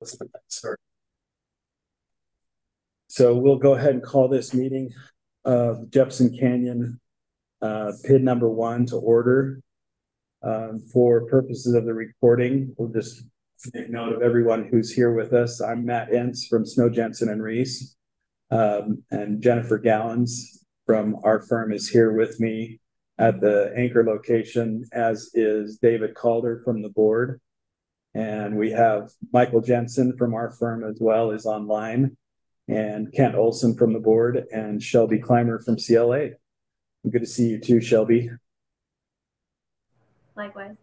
Start. So we'll go ahead and call this meeting of Jefferson Canyon PID number 1 to order. For purposes of the recording, we'll just make note of everyone who's here with us. I'm Matt Entz from Snow Jensen and Reese, and Jennifer Gallons from our firm is here with me at the anchor location, as is David Calder from the board. And we have Michael Jensen from our firm as well is online, and Kent Olson from the board, and Shelby Clymer from CLA. Good to see you too, Shelby. Likewise.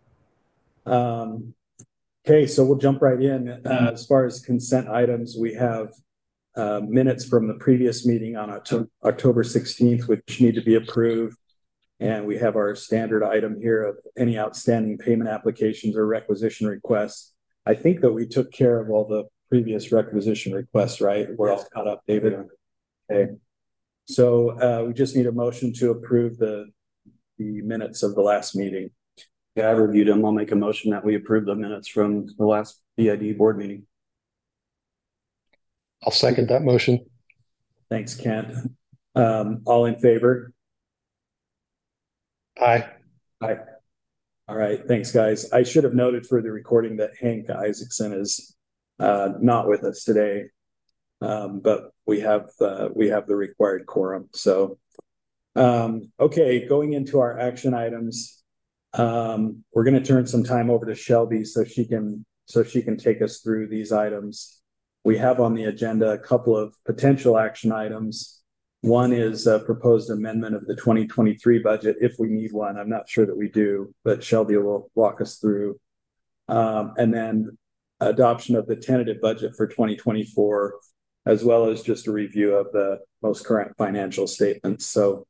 Okay, so we'll jump right in. As far as consent items, we have minutes from the previous meeting on October 16th, which need to be approved. And we have our standard item here of any outstanding payment applications or requisition requests. I think that we took care of all the previous requisition requests, right? We're all caught up, David. Okay. So we just need a motion to approve the minutes of the last meeting. Yeah, I reviewed them. I'll make a motion that we approve the minutes from the last BID board meeting. I'll second that motion. Thanks, Kent. All in favor? Aye. Aye. All right, thanks, guys. I should have noted for the recording that Hank Isaacson is not with us today, but we have the required quorum. So, okay, going into our action items, we're going to turn some time over to Shelby so she can take us through these items. We have on the agenda a couple of potential action items. One is a proposed amendment of the 2023 budget, if we need one. I'm not sure that we do, but Shelby will walk us through. And then adoption of the tentative budget for 2024, as well as just a review of the most current financial statements. So,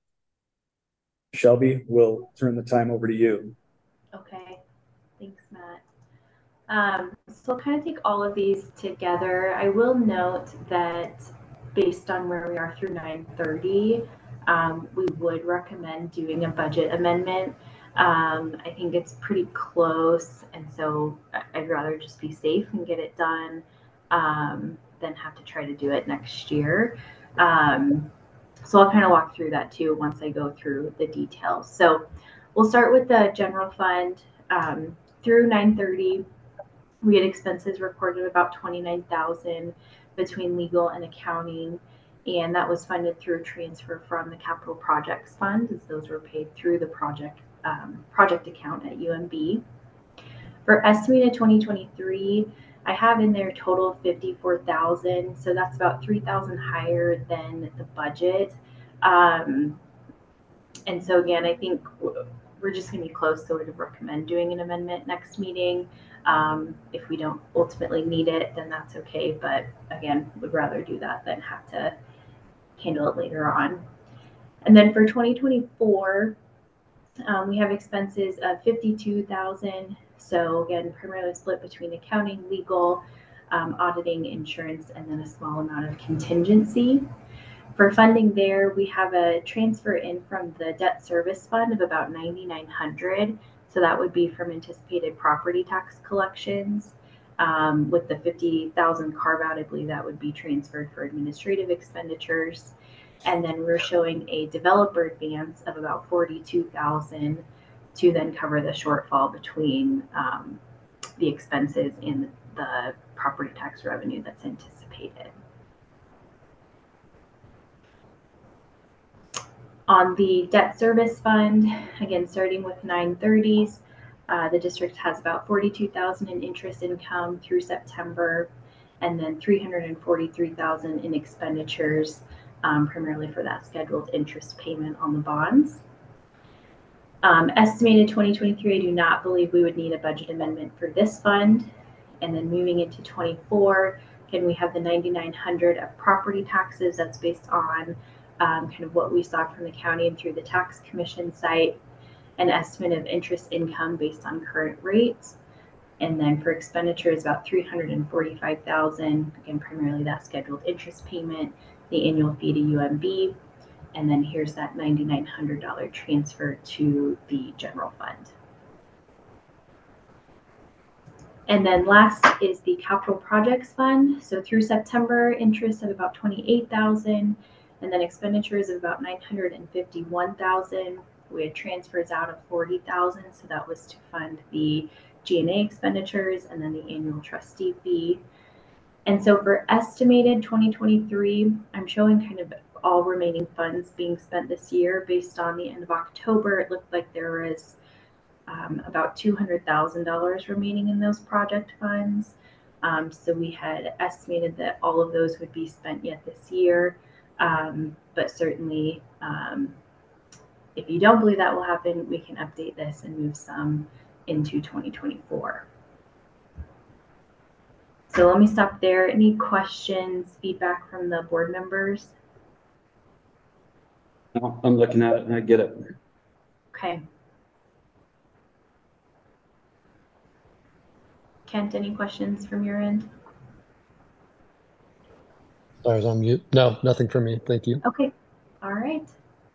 Shelby, we'll turn the time over to you. Okay, thanks, Matt. So I'll kind of take all of these together. I will note that based on where we are through 9:30, we would recommend doing a budget amendment. I think it's pretty close, and so I'd rather just be safe and get it done than have to try to do it next year. So I'll kind of walk through that too once I go through the details. So we'll start with the general fund. Through 9:30, we had expenses recorded about $29,000 between legal and accounting, and that was funded through a transfer from the capital projects fund, as those were paid through the project account at UMB. For estimated 2023, I have in there a total of $54,000, so that's about $3,000 higher than the budget. And so again, I think we're just going to be close, so we'd recommend doing an amendment next meeting. If we don't ultimately need it, then that's okay. But again, would rather do that than have to handle it later on. And then for 2024, we have expenses of $52,000. So again, primarily split between accounting, legal, auditing, insurance, and then a small amount of contingency. For funding there, we have a transfer in from the debt service fund of about $9,900. So that would be from anticipated property tax collections. With the $50,000 carve out, I believe that would be transferred for administrative expenditures. And then we're showing a developer advance of about $42,000 to then cover the shortfall between the expenses and the property tax revenue that's anticipated. On the debt service fund, again, starting with 9/30s, the district has about $42,000 in interest income through September, and then $343,000 in expenditures, primarily for that scheduled interest payment on the bonds. Estimated 2023, I do not believe we would need a budget amendment for this fund. And then moving into 24, again, we have the $9,900 of property taxes. That's based on kind of what we saw from the county and through the tax commission site, an estimate of interest income based on current rates. And then for expenditures, about $345,000, again, primarily that scheduled interest payment, the annual fee to UMB, and then here's that $9,900 transfer to the general fund. And then last is the capital projects fund. So through September, interest of about 28,000, and then expenditures of about 951,000. We had transfers out of 40,000, so that was to fund the G&A expenditures and then the annual trustee fee. And so for estimated 2023, I'm showing kind of all remaining funds being spent this year. Based on the end of October, it looked like there was about $200,000 remaining in those project funds. So we had estimated that all of those would be spent yet this year. But certainly, if you don't believe that will happen, we can update this and move some into 2024. So let me stop there. Any questions, feedback from the board members? No, I'm looking at it and I get it. Okay. Kent, any questions from your end? Sorry, I was on mute. No, nothing for me. Thank you. Okay. All right.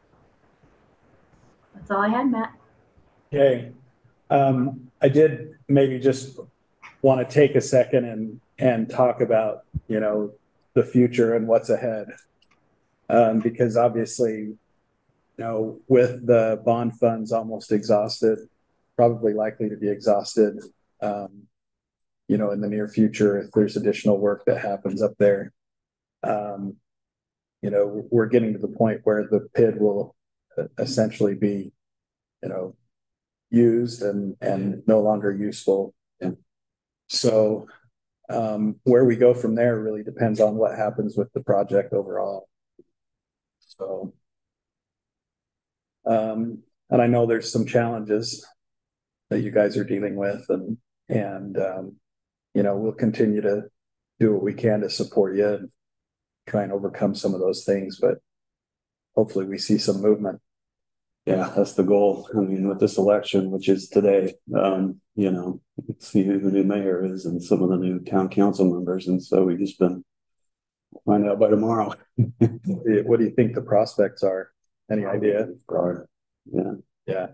That's all I had, Matt. Okay. I did maybe just want to take a second and talk about, you know, the future and what's ahead. Because obviously, you know, with the bond funds almost exhausted, probably likely to be exhausted, you know, in the near future, if there's additional work that happens up there. You know, we're getting to the point where the PID will essentially be, you know, used and no longer useful. And so where we go from there really depends on what happens with the project overall. So and I know there's some challenges that you guys are dealing with, and you know, we'll continue to do what we can to support you and try and overcome some of those things, but hopefully we see some movement. Yeah, that's the goal. I mean, with this election, which is today, you know, see who the new mayor is and some of the new town council members. And so we just been find out by tomorrow. What do you think the prospects are? Any idea? Yeah. Yeah.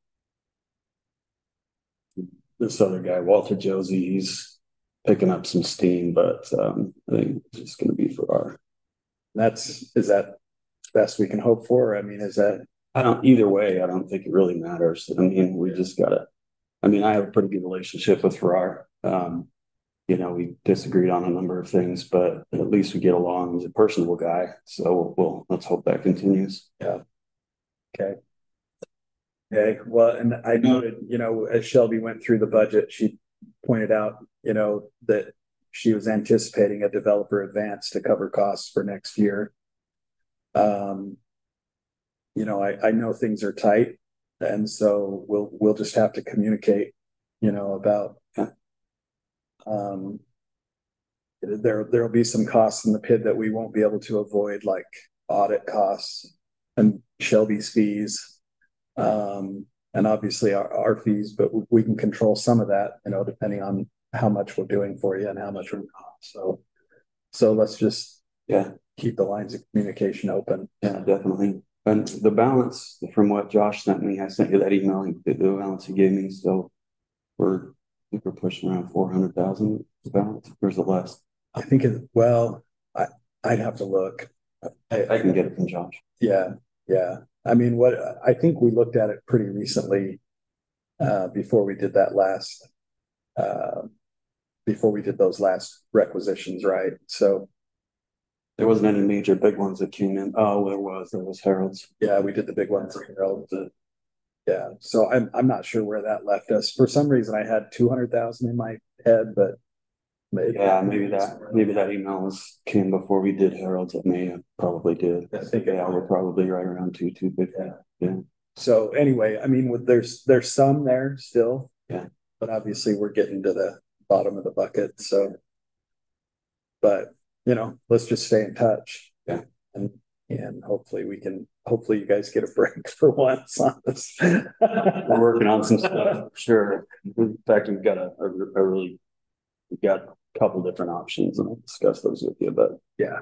This other guy, Walter Josie, he's picking up some steam, but I think it's just going to be for our. Is that best we can hope for? I mean, is that? Either way, I don't think it really matters. I mean, we just gotta, I mean, I have a pretty good relationship with Farrar. You know, we disagreed on a number of things, but at least we get along. He's a personable guy. So let's hope that continues. Yeah. Okay. Okay. Well, and I noted, you know, as Shelby went through the budget, she pointed out, you know, that she was anticipating a developer advance to cover costs for next year. You know, I know things are tight, and so we'll just have to communicate, you know, about there'll be some costs in the PID that we won't be able to avoid, like audit costs and Shelby's fees, and obviously our fees, but we can control some of that, you know, depending on how much we're doing for you and how much we're not. So let's just keep the lines of communication open. Yeah, definitely. And the balance from what Josh sent me, I sent you that email, the balance he gave me. So I think we're pushing around 400,000 balance. Where's the less? I think I'd have to look. I can get it from Josh. Yeah. I mean, I think we looked at it pretty recently, before we did those last requisitions, right? So there wasn't any major big ones that came in. Oh, there was Harold's. Yeah, we did the big ones for Harold. Yeah, so I'm not sure where that left us. For some reason, I had 200,000 in my head, but maybe that email came before we did Harold's. It may have probably did. I think we're probably right around 250. Yeah. So anyway, I mean, there's some there still. Yeah. But obviously, we're getting to the bottom of the bucket. So, but you know, let's just stay in touch. Yeah. And hopefully you guys get a break for once on this. We're working on some stuff. Sure. In fact, we've got we've got a couple different options, and I'll discuss those with you, but yeah.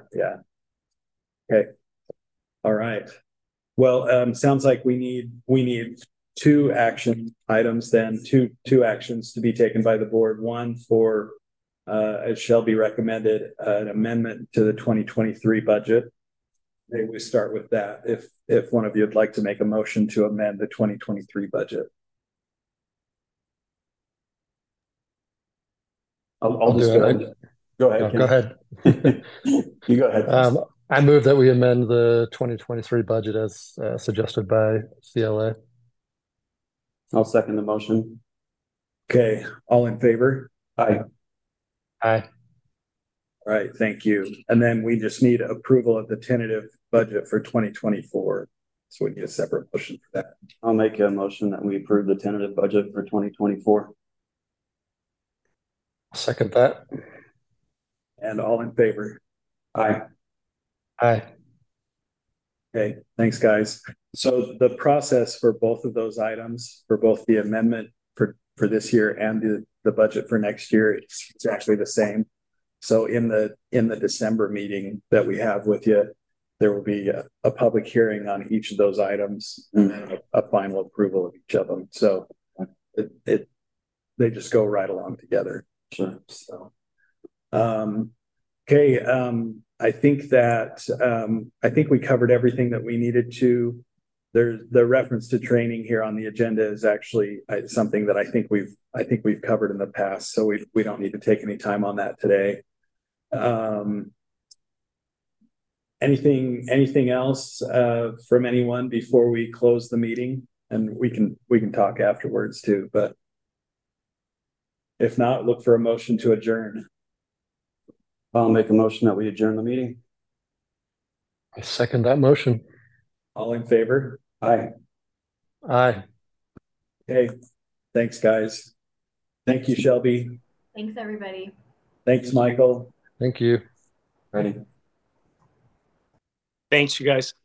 Okay. All right. Well, sounds like we need two action items then, two actions to be taken by the board. One for, it shall be recommended, an amendment to the 2023 budget. Maybe we start with that. If one of you would like to make a motion to amend the 2023 budget. I'll just do go it. ahead. Go ahead. No, Ken. go ahead. You go ahead. I move that we amend the 2023 budget as suggested by CLA. I'll second the motion. Okay, all in favor? Aye. Aye. All right, thank you. And then we just need approval of the tentative budget for 2024. So we need a separate motion for that. I'll make a motion that we approve the tentative budget for 2024. Second that. And all in favor? Aye. Aye. Okay, thanks, guys. So the process for both of those items, for both the amendment for this year and the budget for next year, it's exactly the same. So in the December meeting that we have with you, there will be a public hearing on each of those items and then a final approval of each of them. So they just go right along together. Sure. So, okay. I think we covered everything that we needed to. There's the reference to training here on the agenda is actually something that I think we've covered in the past. So we don't need to take any time on that today. Anything else from anyone before we close the meeting? And we can talk afterwards too, but if not, look for a motion to adjourn. I'll make a motion that we adjourn the meeting. I second that motion. All in favor? Aye. Aye. Okay. Thanks, guys. Thank you, Shelby. Thanks, everybody. Thanks, Michael. Thank you. Ready. Thanks, you guys.